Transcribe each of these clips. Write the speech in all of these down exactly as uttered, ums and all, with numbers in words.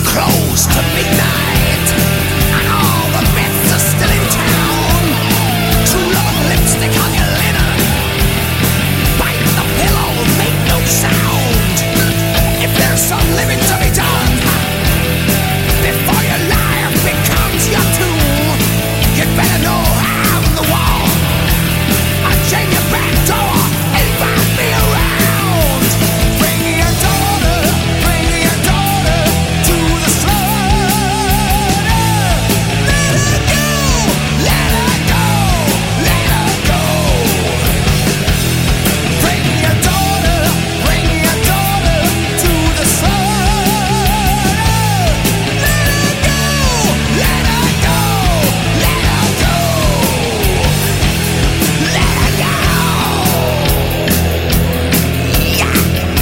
close to midnight, and all the bets are still in town. True love and lipstick on your linen, bite the pillow, make no sound. If there's some living to be done before your life becomes your tomb, you'd better know I'm the one. I'll chain your back door, invite me around. Bring your daughter, bring your daughter to the slaughter. Let her go, let her go, let her go. Bring your daughter, bring your daughter to the slaughter. Let her go, let her go, let her go, let her go. Yeah.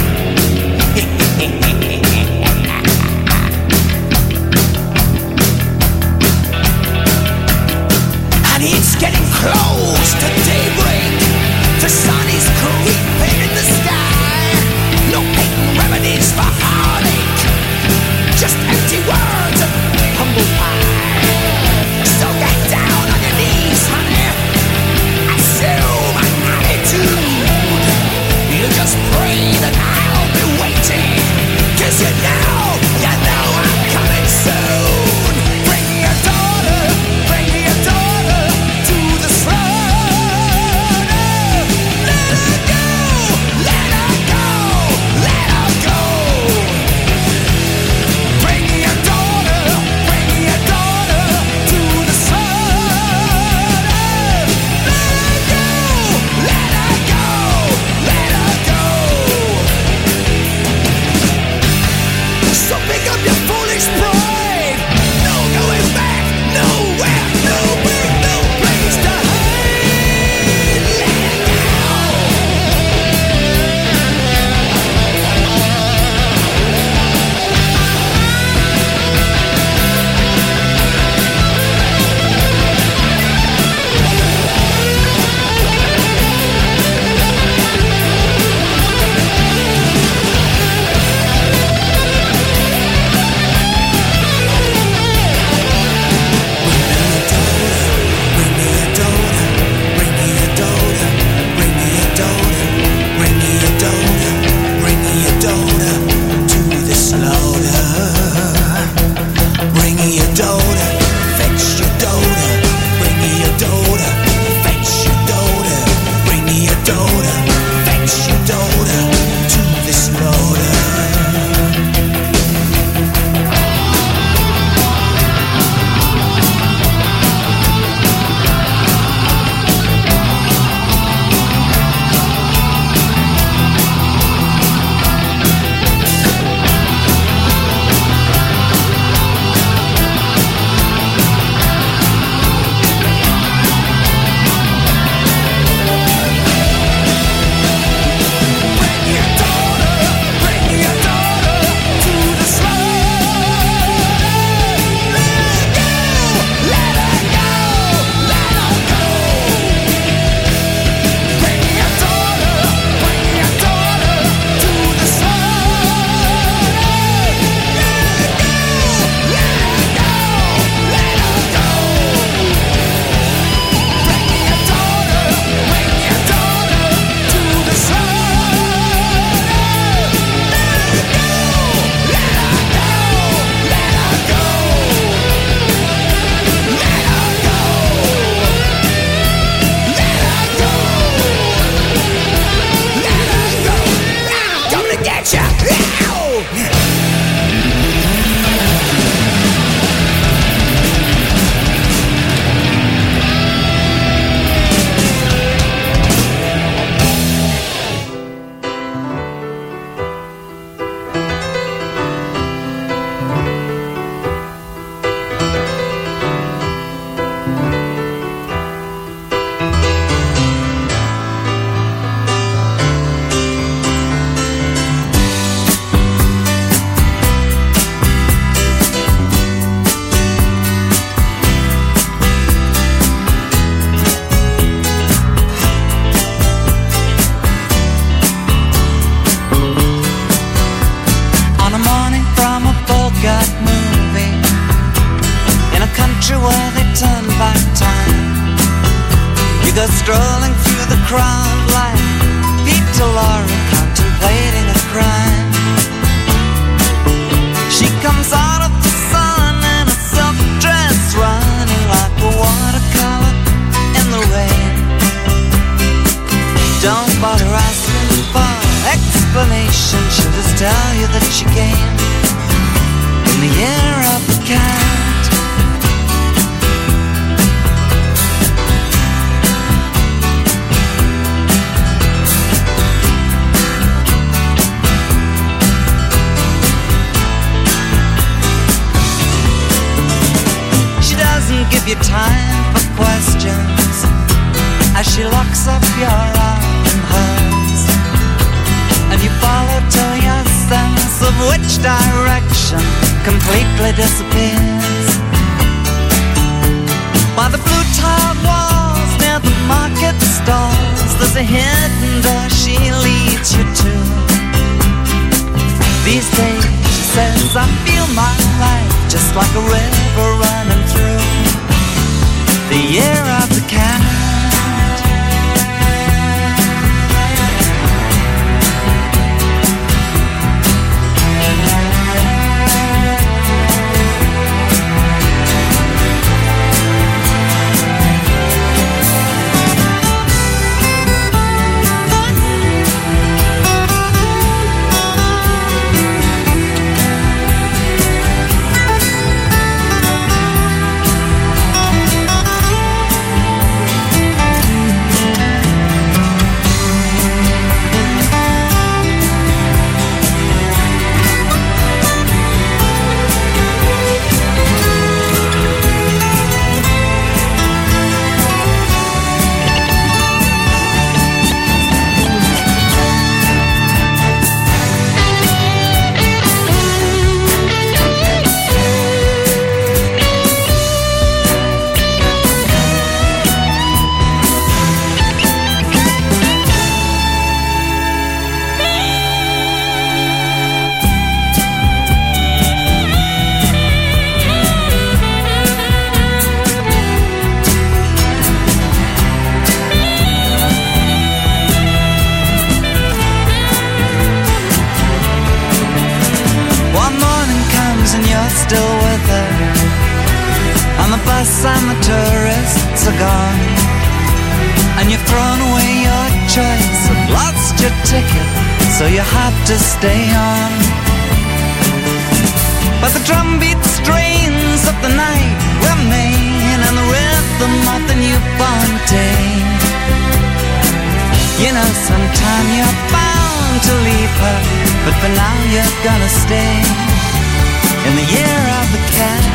And it's getting close to daybreak. The sun is creeping in the sky. No patent remedies for heartache, just empty words and humble pie. So get down on your knees, honey. Assume an attitude. You just pray that I'll be waiting, 'cause you know, you know I'm coming soon. Bring your daughter, bring your daughter to the slaughter. Let her go, let her go, let her go. Bring your daughter, bring your daughter to the slaughter. Let her go, let her go, let her go. So pick up your foolish pride. No going back, nowhere, nowhere, no place to hide. Let her go. Bring me your daughter, bring me your daughter, bring me your daughter, bring me your daughter, bring me your daughter to the slaughter. Bring me your daughter, fetch your daughter, bring me your daughter, fetch your daughter, bring me your daughter, fetch your daughter to the slaughter. Bring your daughter, bring your daughter to the slaughter. Let her go, let her go, let her go. Bring your daughter, bring your daughter to the slaughter. Let her go, let her go, bring your daughter, bring your daughter to the slaughter. Let her go, let her go, let her go, let her go, let her go, let her go. Coming to get ya. crowd like Peter Lorre contemplating a crime. She comes out of the sun in a silk dress, running like a watercolor in the rain. Don't bother asking for explanation, she'll just tell you that she came in the year of the cat. Give you time for questions as she locks up your arm in hers, and you follow till your sense of which direction completely disappears. By the blue tiled walls near the market stalls, there's a hidden door she leads you to. These days, she says, I feel my life just like a river running through the year of the cat. And the tourists are gone, and you've thrown away your choice and lost your ticket, so you have to stay on. But the drumbeat strains of the night remain, and the rhythm of the newborn day. You know, sometime you're bound to leave her, but for now you're gonna stay in the year of the cat.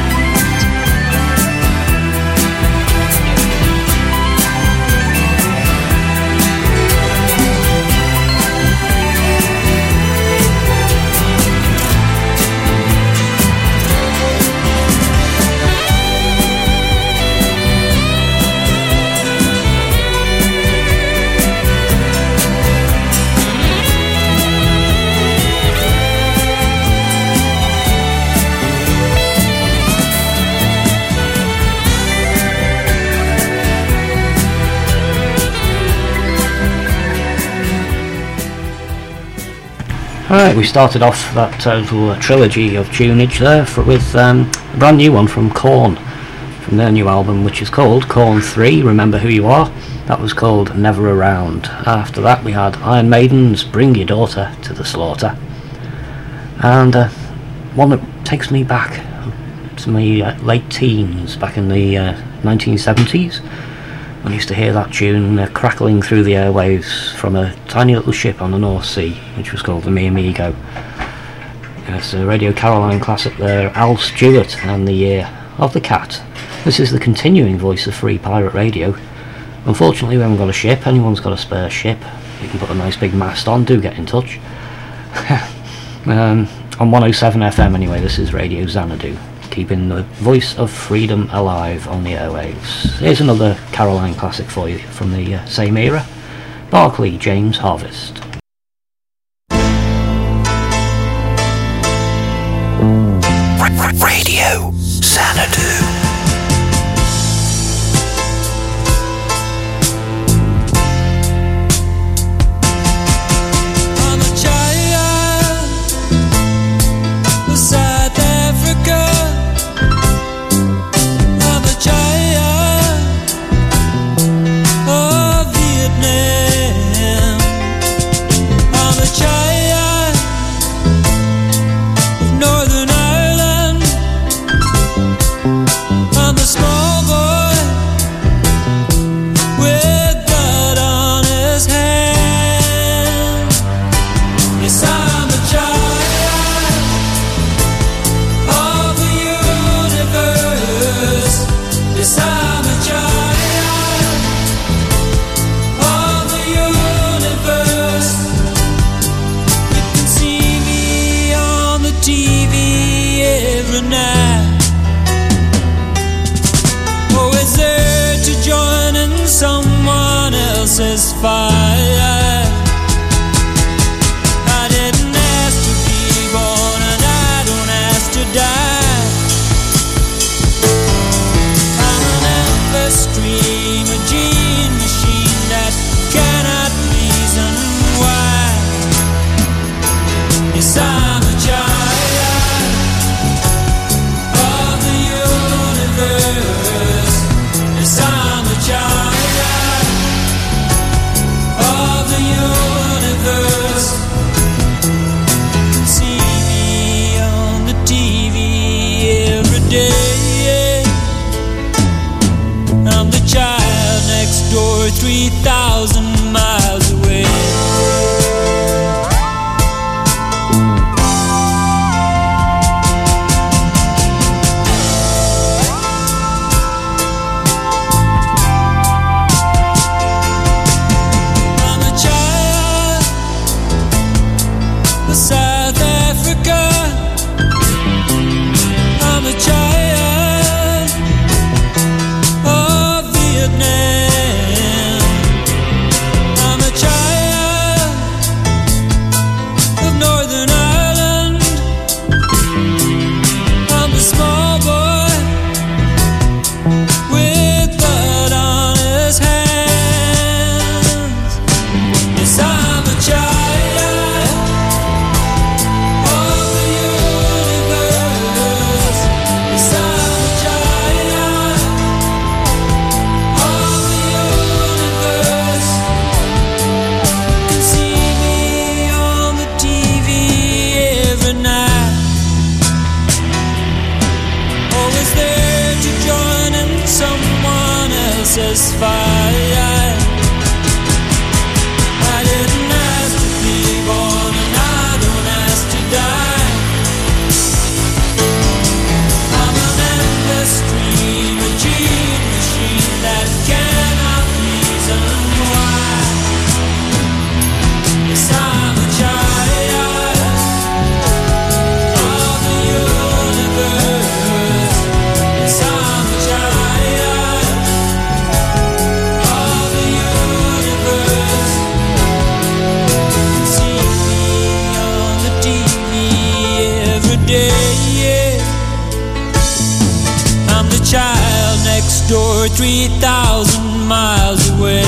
Alright, we started off that uh, little trilogy of tunage there for, with um, a brand new one from Korn, from their new album, which is called Korn three, Remember Who You Are. That was called Never Around. After that we had Iron Maiden's Bring Your Daughter to the Slaughter, and uh, one that takes me back to my uh, late teens, back in the uh, nineteen seventies. I used to hear that tune uh, crackling through the airwaves from a tiny little ship on the North Sea, which was called the Me Amigo. It's a Radio Caroline classic there, Al Stewart and the Year of the Cat. This is the continuing voice of Free Pirate Radio. Unfortunately we haven't got a ship. Anyone's got a spare ship, you can put a nice big mast on, do get in touch. um, on one oh seven F M anyway, this is Radio Xanadu, keeping the voice of freedom alive on the airwaves. Here's another Caroline classic for you from the uh, same era, Barclay James Harvest. Radio Xanadu. three thousand miles away. I'm a child of South Africa. I'm a child of Vietnam. I'm a child of Northern Ireland. I'm a small boy with blood on his hands. Yes, I'm a child of the universe. Yes, I'm a child of the universe. You can see me on the T V every night. Always there to join in someone else's fire. I didn't ask to be born and I don't ask to die. I'm an endless stream, a gene machine that cannot reason why. Yes, I'm a child of the universe. Yes, I'm a child of the universe. You see me on the T V every day. I'm the child next door, three thousand miles away.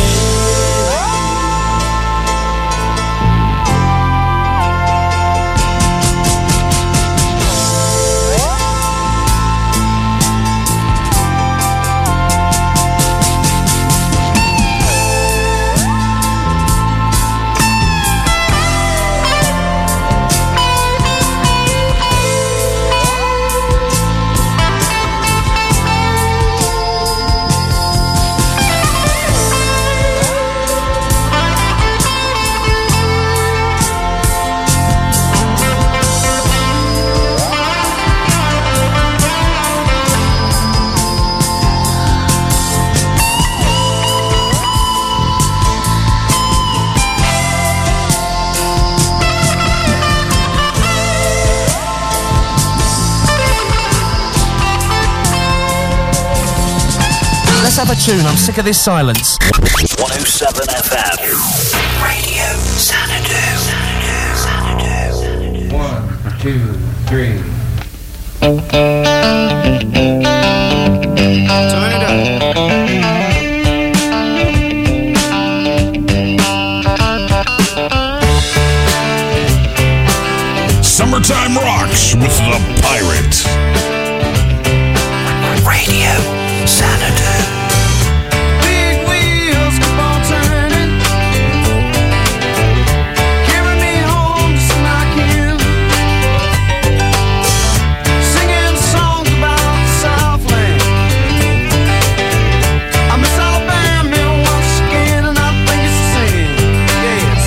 Let's have a tune. I'm sick of this silence. one oh seven F M. Radio Xanadu. Xanadu. One, two, three. Turn it up. Summertime Rocks with the Pirate. Radio Xanadu. Big wheels keep on turning, carry me home just like you. Singing songs about the Southland. I miss Alabama once again, and I think it's the same. Yes.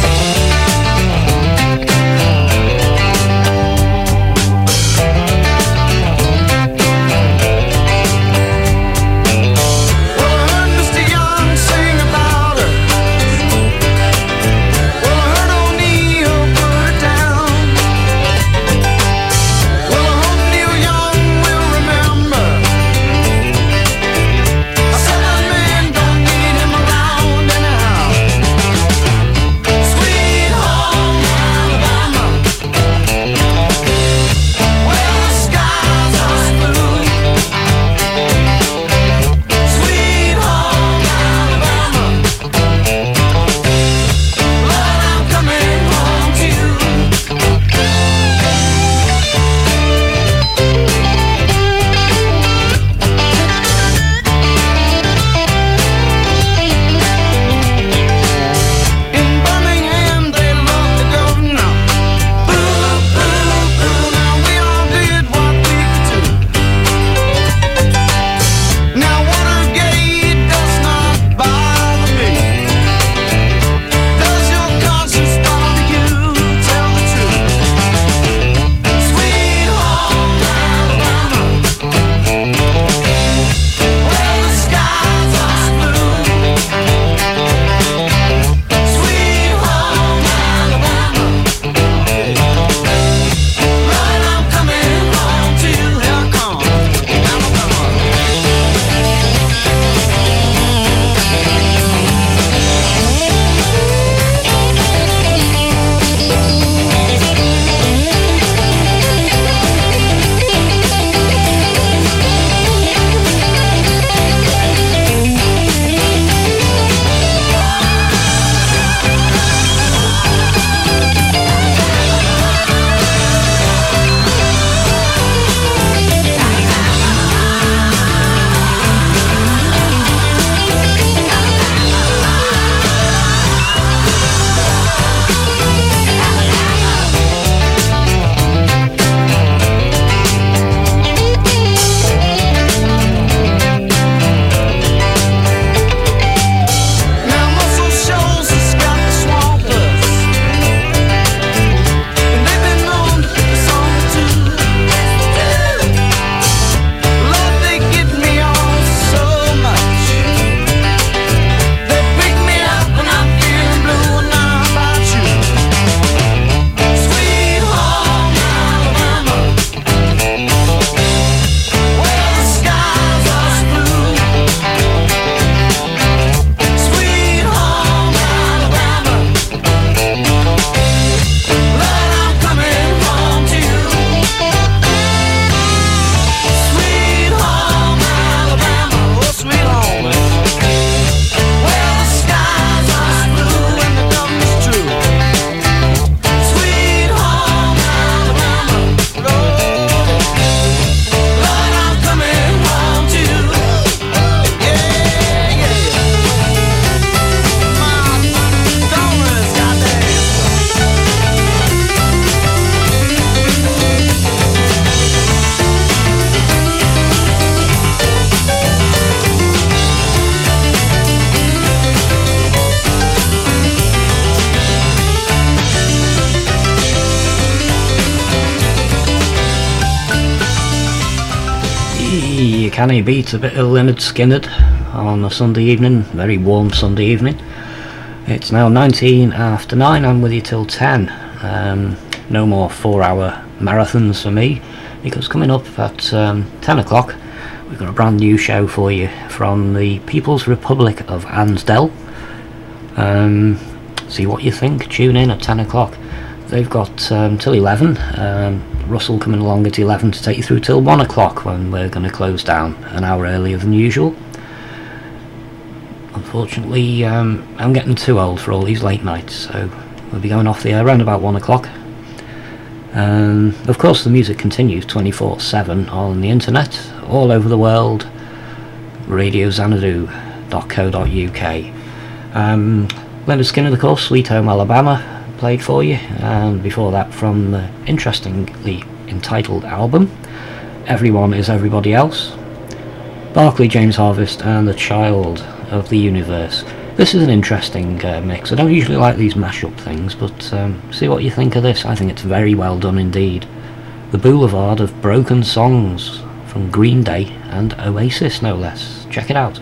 Can he beat a bit of Lynyrd Skynyrd on a Sunday evening, very warm Sunday evening? It's now nineteen after nine, I'm with you till ten. Um, no more four hour marathons for me, because coming up at um, ten o'clock we've got a brand new show for you from the People's Republic of Ansdell. Um, see what you think, tune in at ten o'clock. They've got um, till eleven, um, Russell coming along at eleven to take you through till one o'clock, when we're going to close down an hour earlier than usual. Unfortunately, um, I'm getting too old for all these late nights, so we'll be going off the air around about one o'clock. Um, of course, the music continues twenty-four seven on the internet, all over the world, radio xanadu dot co dot uk. Um, Lynyrd Skynyrd, of course, Sweet Home Alabama, played for you, and before that from the interestingly entitled album Everyone Is Everybody Else, Barclay James Harvest and The Child of the Universe. This is an interesting uh, mix. I don't usually like these mashup things, but um, see what you think of this. I think it's very well done indeed. The Boulevard of Broken Songs from Green Day and Oasis, no less. Check it out.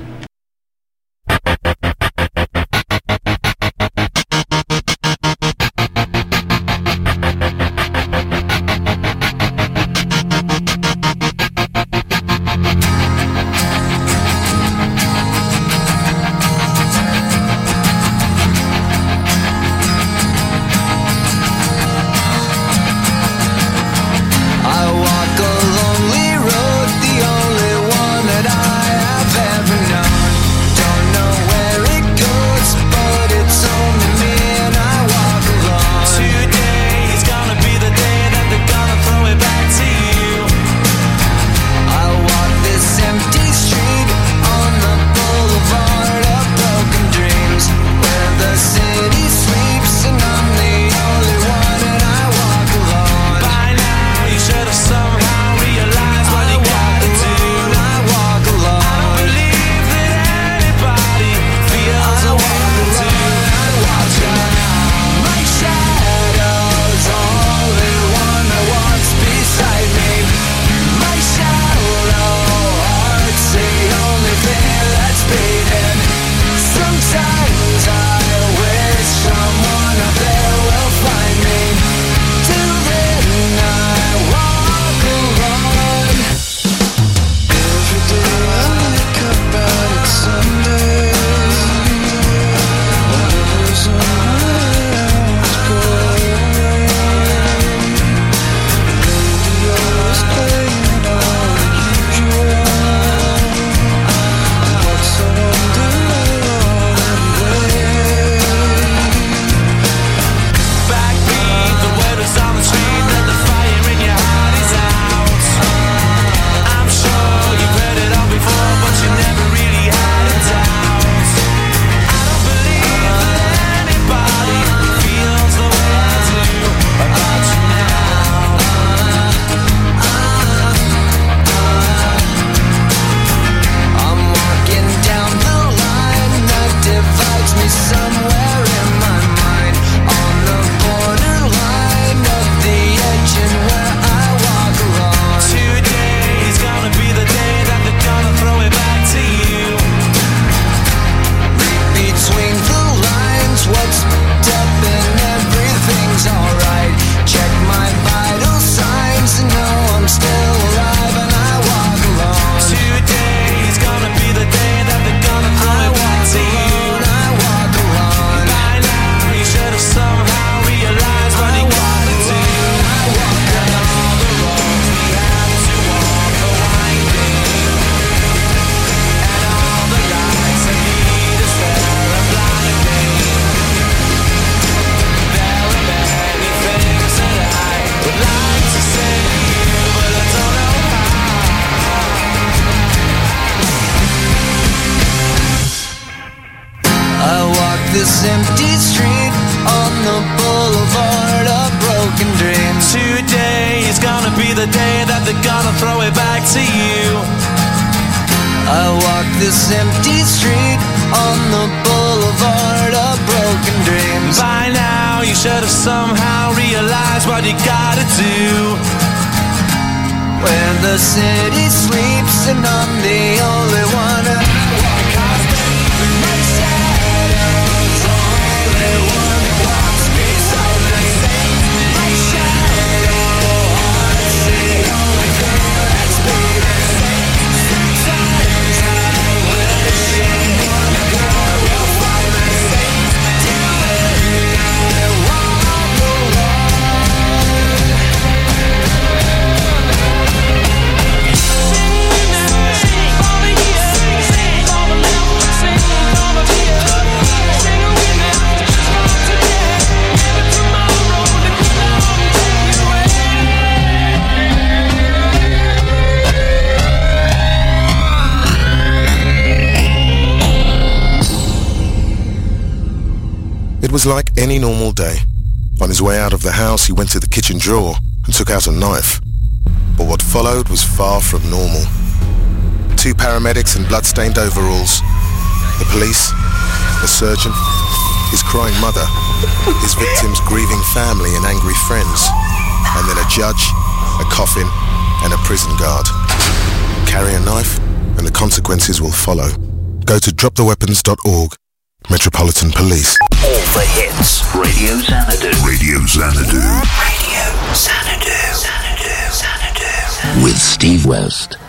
this empty street on the boulevard of broken dreams. Today is gonna be the day that they're gonna throw it back to you. I walk this empty street on the boulevard of broken dreams. By now you should have somehow realized what you gotta do. when the city sleeps and I'm the only one who walks in my shadows. Only one who walks beside me. My shadow haunts the only thing that's beating. Sometimes I wish someone good will find me. Doing I walk the It was like any normal day. On his way out of the house, he went to the kitchen drawer and took out a knife. But what followed was far from normal. Two paramedics in blood-stained overalls, the police, a surgeon, his crying mother, his victim's grieving family and angry friends, and then a judge, a coffin, and a prison guard. Carry a knife, and the consequences will follow. Go to drop the weapons dot org. Metropolitan Police. All the hits. Radio Xanadu. Radio Xanadu. Radio Xanadu. Xanadu. Xanadu. With Steve West.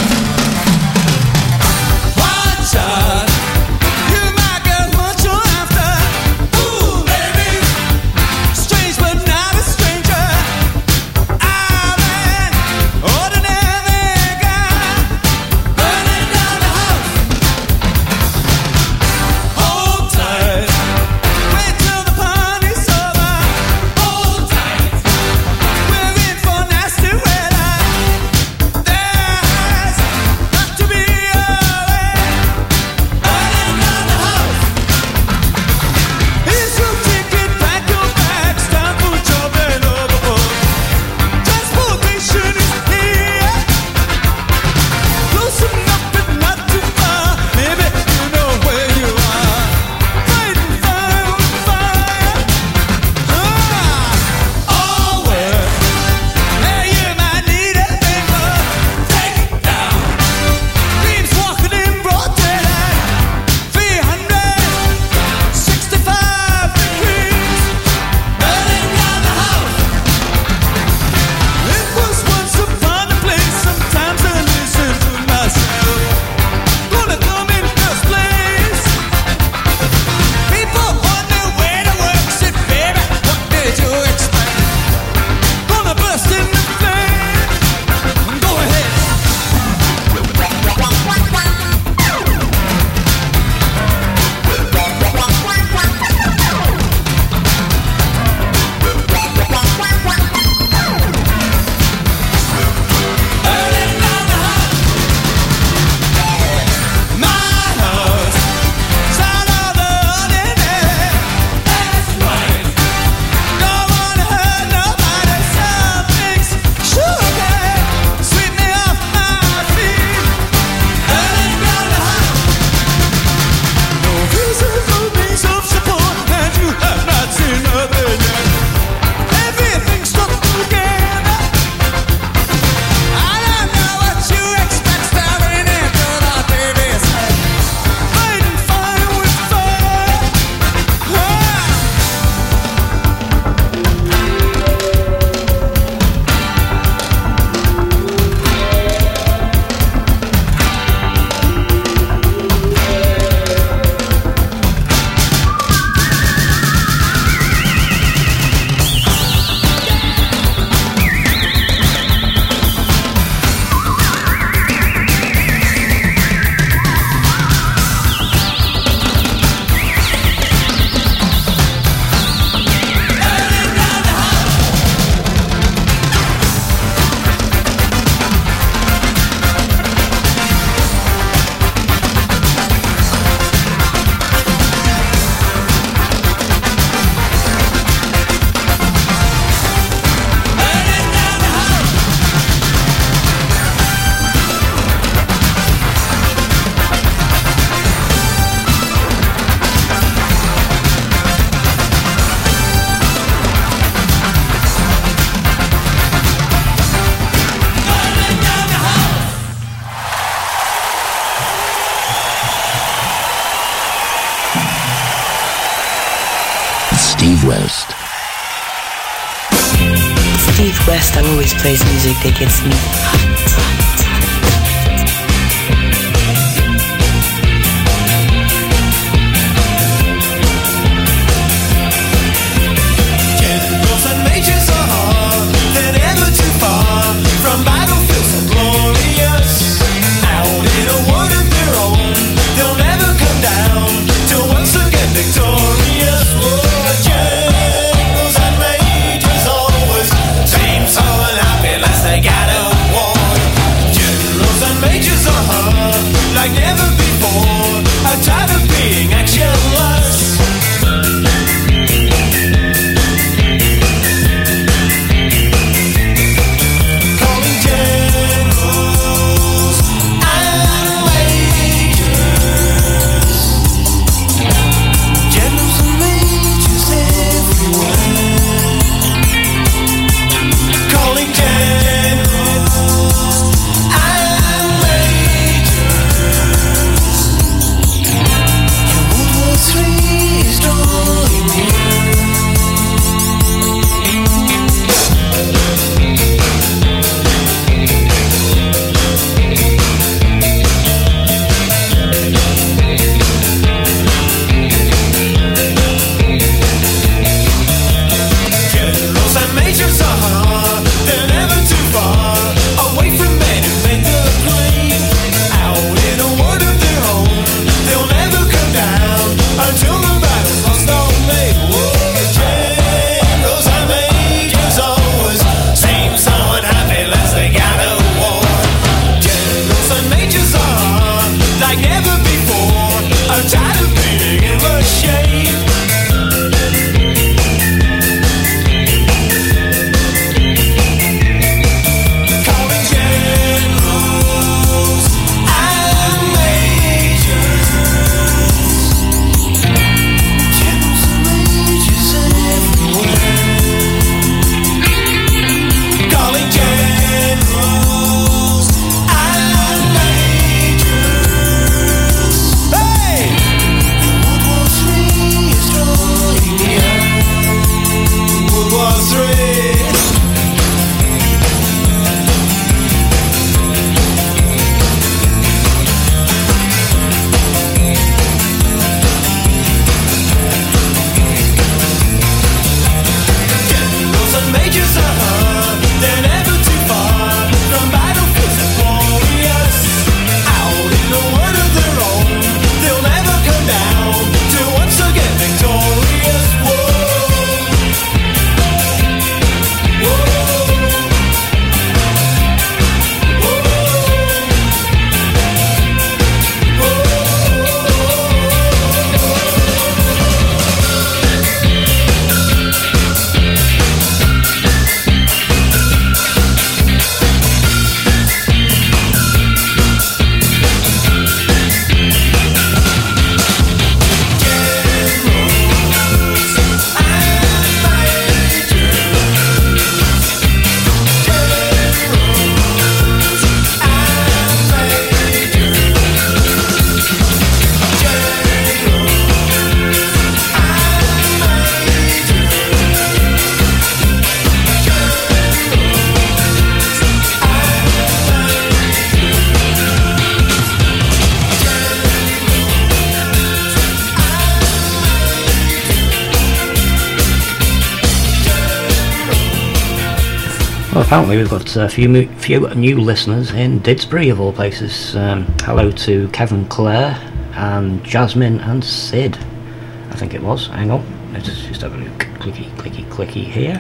You might get what you're after. Steve West. Steve West always plays music that gets me hot. Well, apparently we've got a few, mo- few new listeners in Didsbury, of all places. Um, hello to Kevin Clare and Jasmine and Sid, I think it was. Hang on, let's just have a look. Clicky, clicky, clicky here.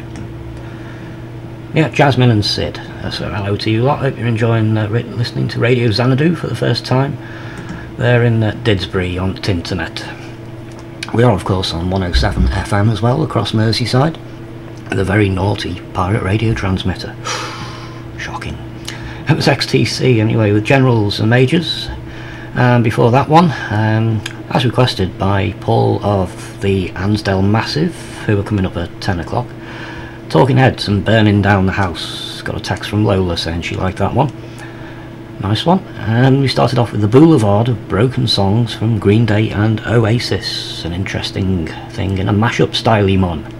Yeah, Jasmine and Sid. Uh, so hello to you lot. Hope you're enjoying uh, re- listening to Radio Xanadu for the first time. They're in uh, Didsbury on Tinternet. We are, of course, on one oh seven F M as well across Merseyside. The very naughty pirate radio transmitter. Shocking. It was X T C anyway, with generals and majors. And before that one, um, as requested by Paul of the Ansdell Massive, who are coming up at ten o'clock, Talking Heads and Burning Down the House. Got a text from Lola saying she liked that one. Nice one. And we started off with the Boulevard of Broken Songs from Green Day and Oasis. An interesting thing in a mashup style, mon.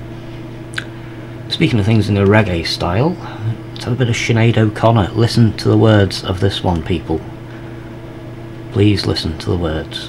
Speaking of things in a reggae style, let's have a bit of Sinead O'Connor. Listen to the words of this one, people. Please listen to the words.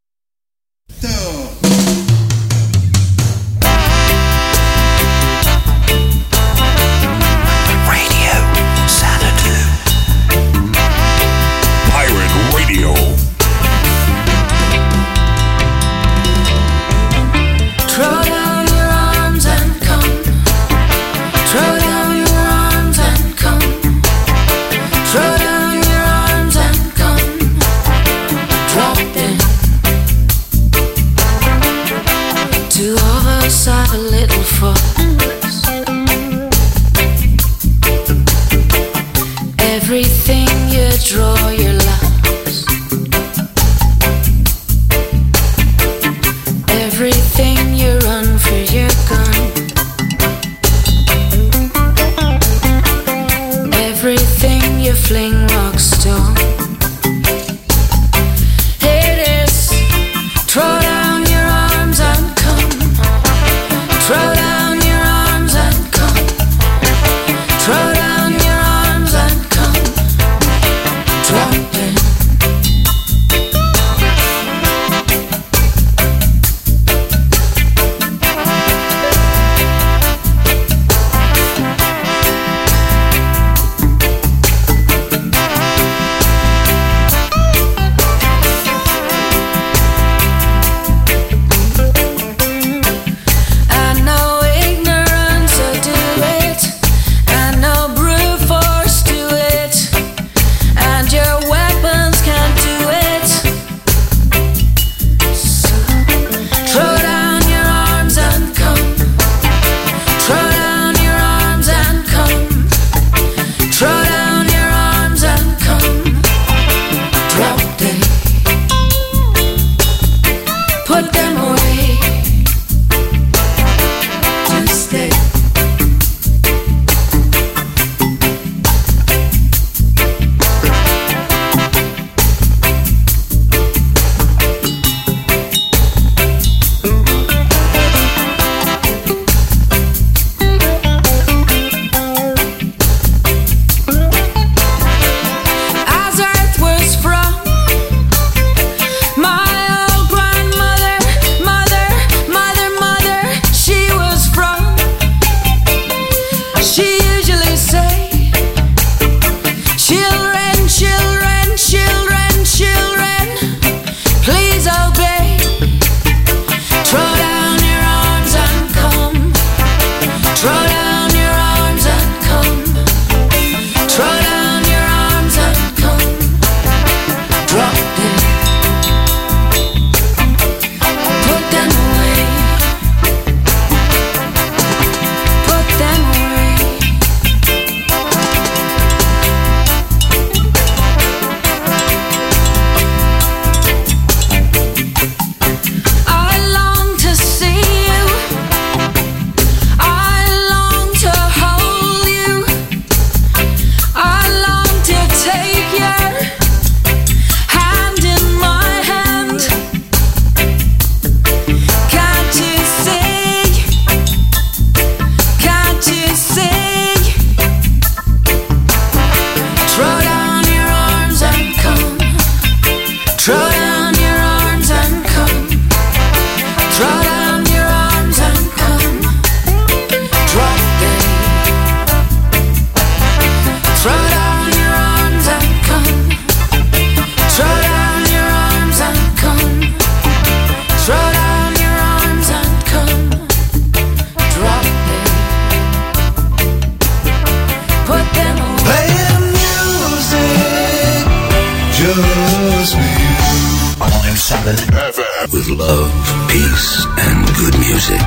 With love, peace, and good music.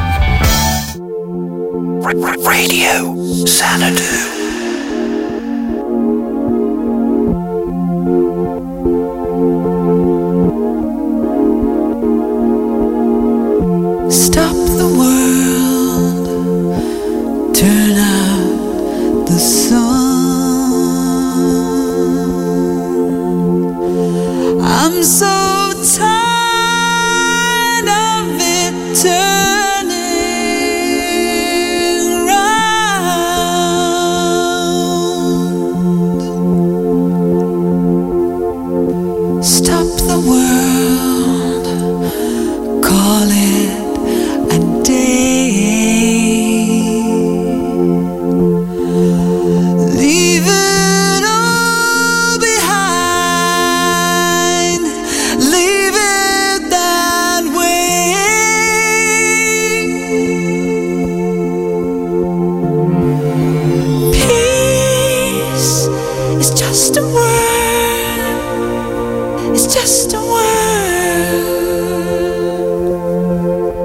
Radio Xanadu. Stop the world, turn out the sun. I'm so tired of it turning round. world, call it a day. Leave it all behind, leave it that way. Peace is just a word, it's just a word.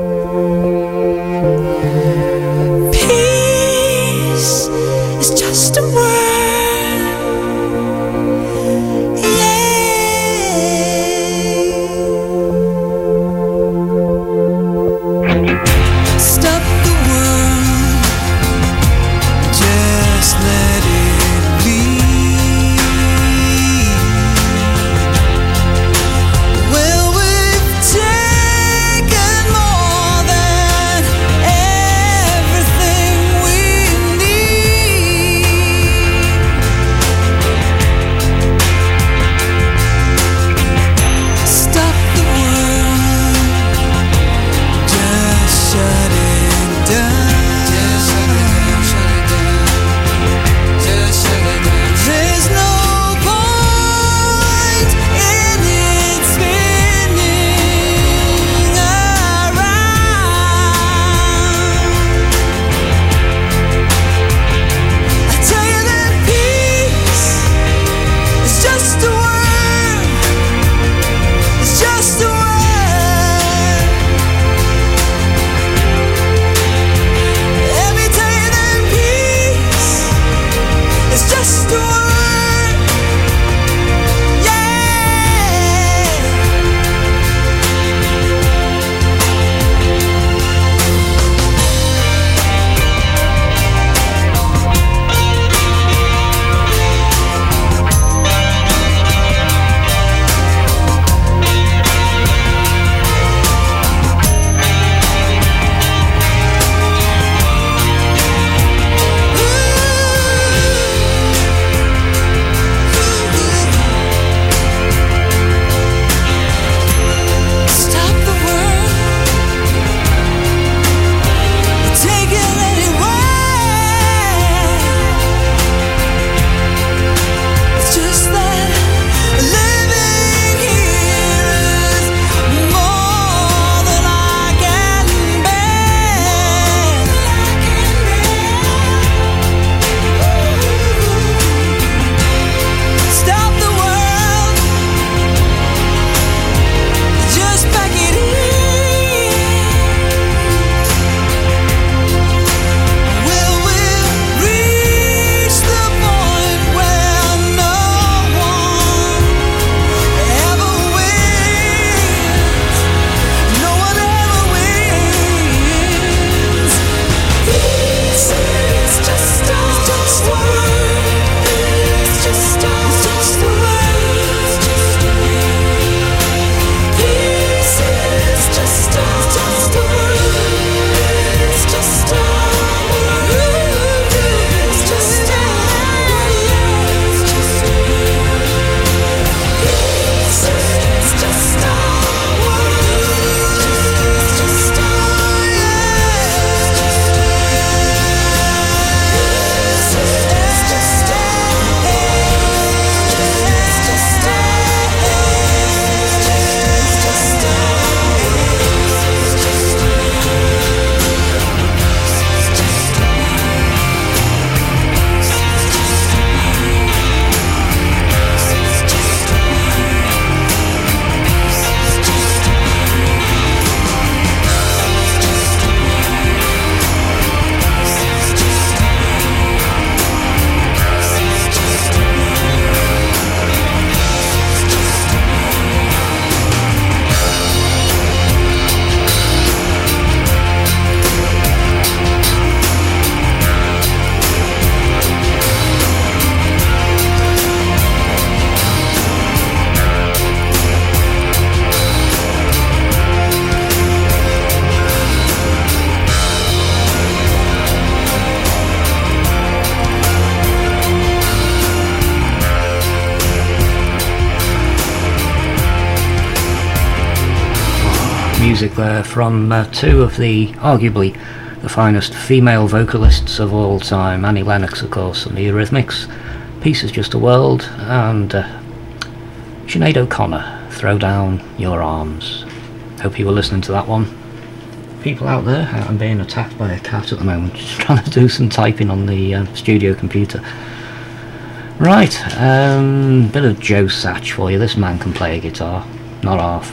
music there from uh, two of the, arguably, the finest female vocalists of all time. Annie Lennox, of course, and the Eurythmics. Peace is Just a World, and uh, Sinead O'Connor, Throw Down Your Arms. Hope you were listening to that one. People out there, I'm being attacked by a cat at the moment, just trying to do some typing on the uh, studio computer. Right, um, bit of Joe Satch for you. This man can play a guitar, not half.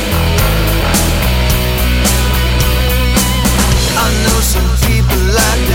I know some people like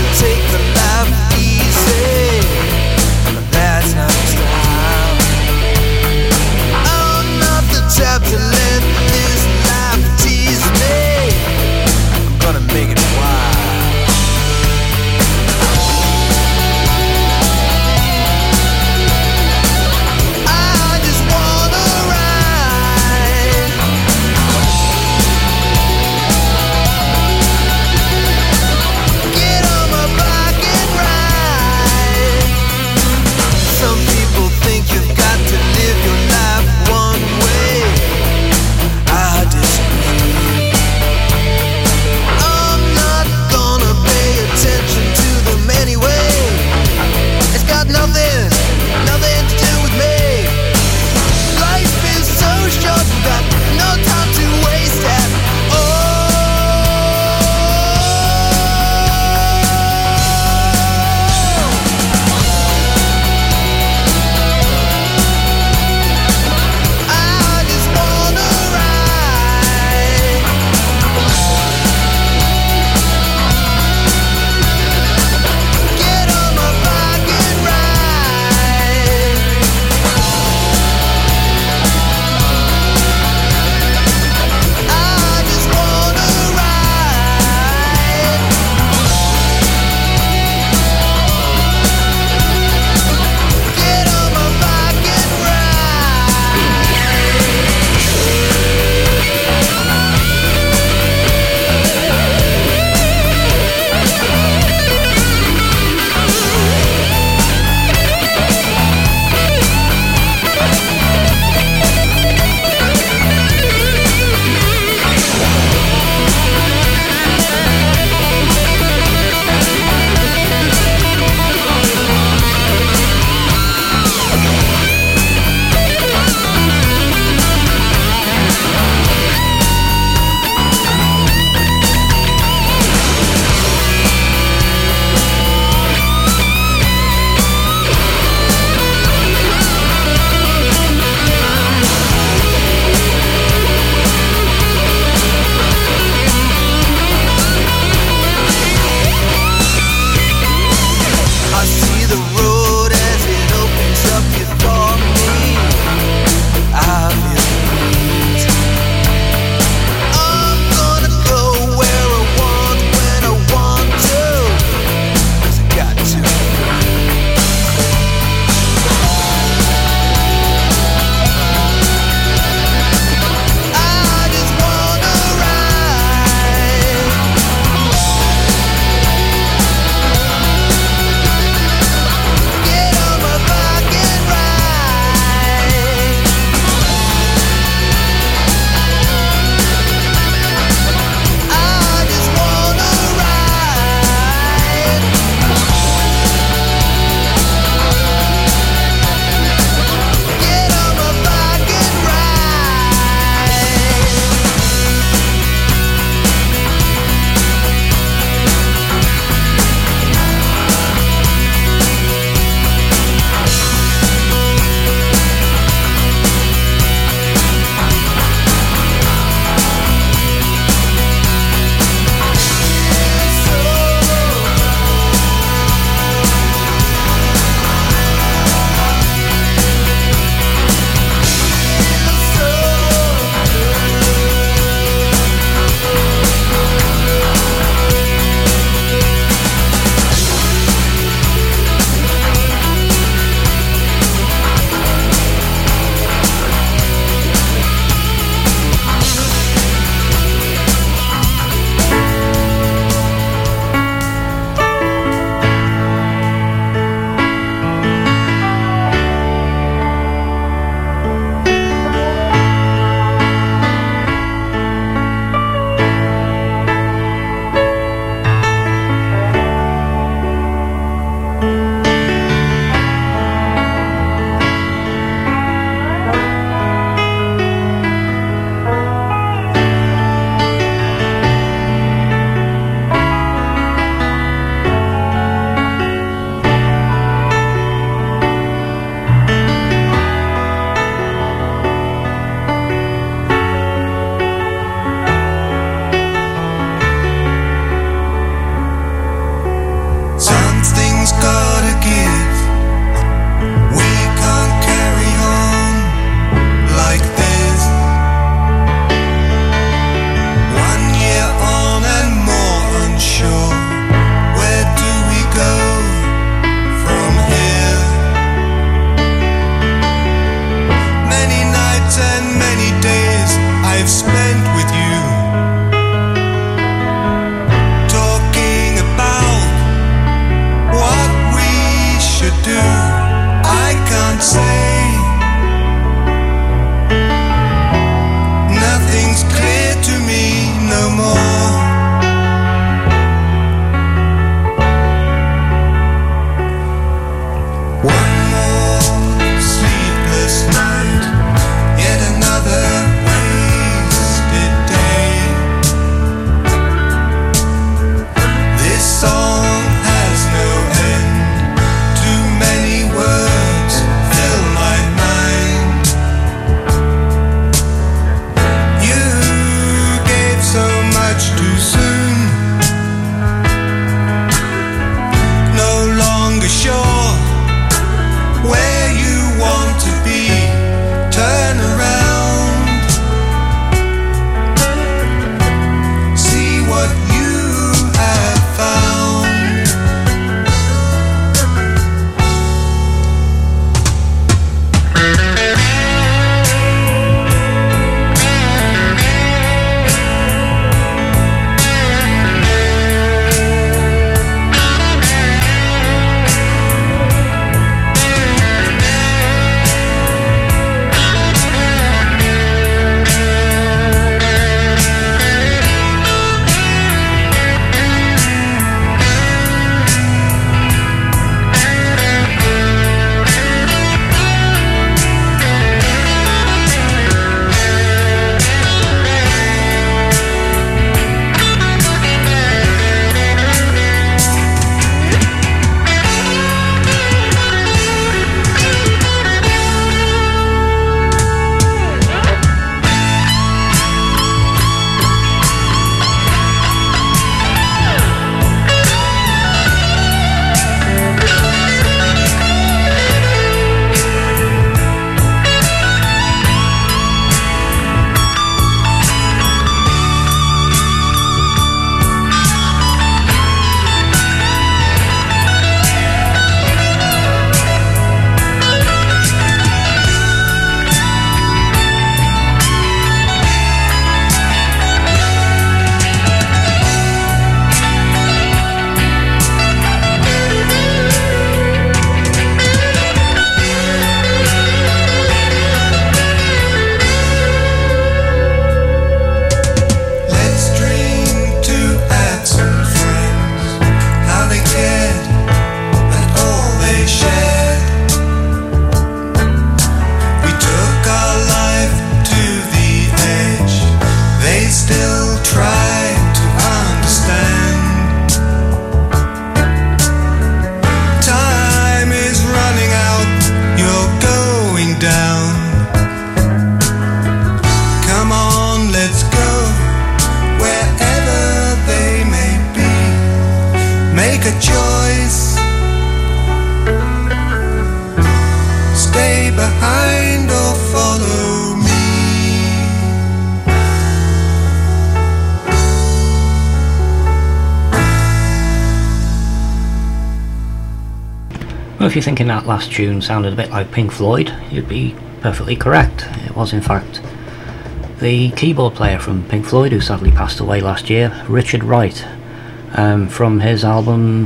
Well, if you're thinking that last tune sounded a bit like Pink Floyd, you'd be perfectly correct. It was, in fact, the keyboard player from Pink Floyd who sadly passed away last year, Richard Wright, um, from his album,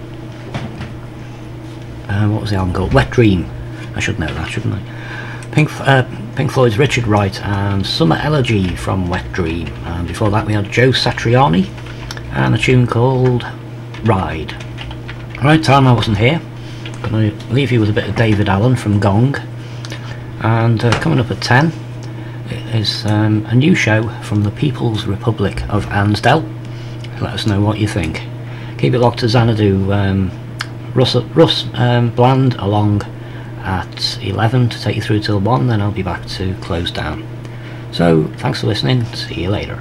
uh, what was the album called? Wet Dream. I should know that, shouldn't I? Pink, uh, Pink Floyd's Richard Wright and Summer Elegy from Wet Dream. And before that we had Joe Satriani and a tune called Ride. Right, Tom, I wasn't here. Going to leave you with a bit of David Allen from Gong. And uh, coming up at ten is um, a new show from the People's Republic of Ansdell. Let us know what you think. Keep it locked to Xanadu. Um, Russ, Russ um, Bland along at eleven to take you through till one, then I'll be back to close down. So, thanks for listening. See you later.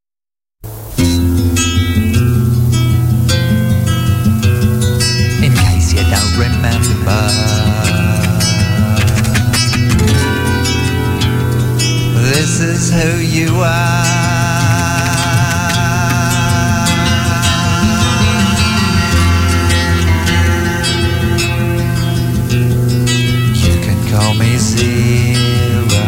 In case you don't remember, this is who you are. You can call me Zero,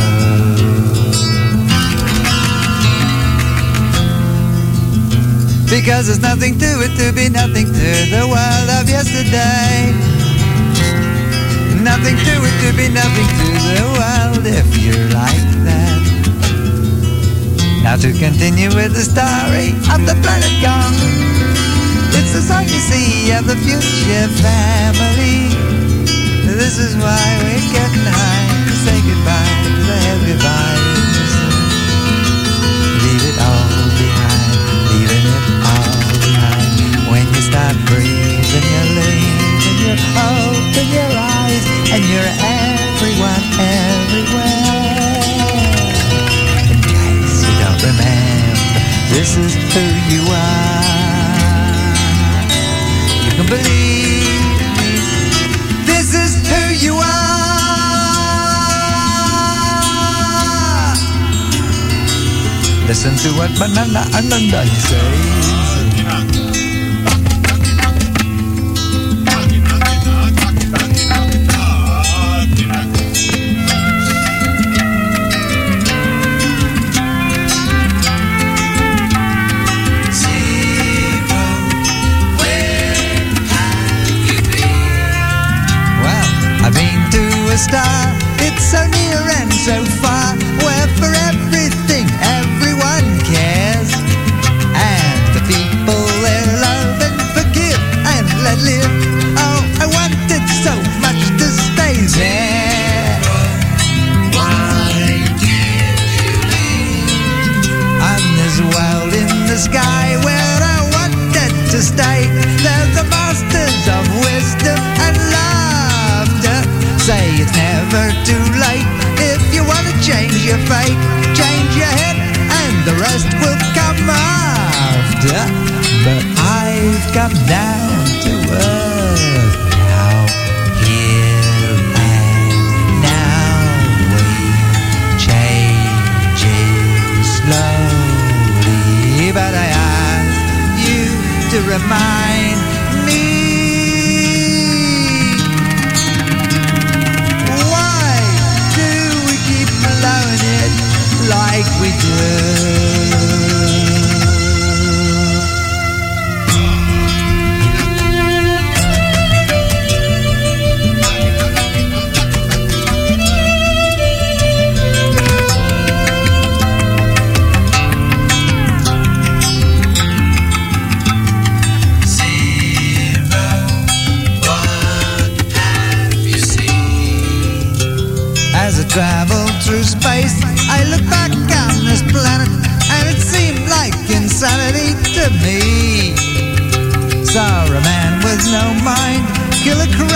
because there's nothing to it to be nothing to the world of yesterday. Nothing to it to be nothing to the world if you're like that. Now to continue with the story of the planet Gong, it's the song you see of the future family. This is why we're getting high to say goodbye to the heavy vibes. Leave it all behind, leaving it all behind. When you start breathing, you're leaving, you're open your eyes, and you're everyone, everywhere. In case you don't remember, this is who you are. You can believe me, this is who you are. Listen to what Banana Ananda says. Star, it's so near and so far, where for everything everyone cares, and the people they love and forgive and let live. Oh, I wanted so much to stay there. Why did you leave? On this world in the sky where I wanted to stay, there's the masters of wisdom and laughter. Say it's never too late if you want to change your fate. Change your head and the rest will come after. But I've come down to earth now, here and now. We change it slowly, but I ask you to remind me. Like we do. As I travel through space, I look back on this planet, and it seemed like insanity to me. Saw a man with no mind kill a crew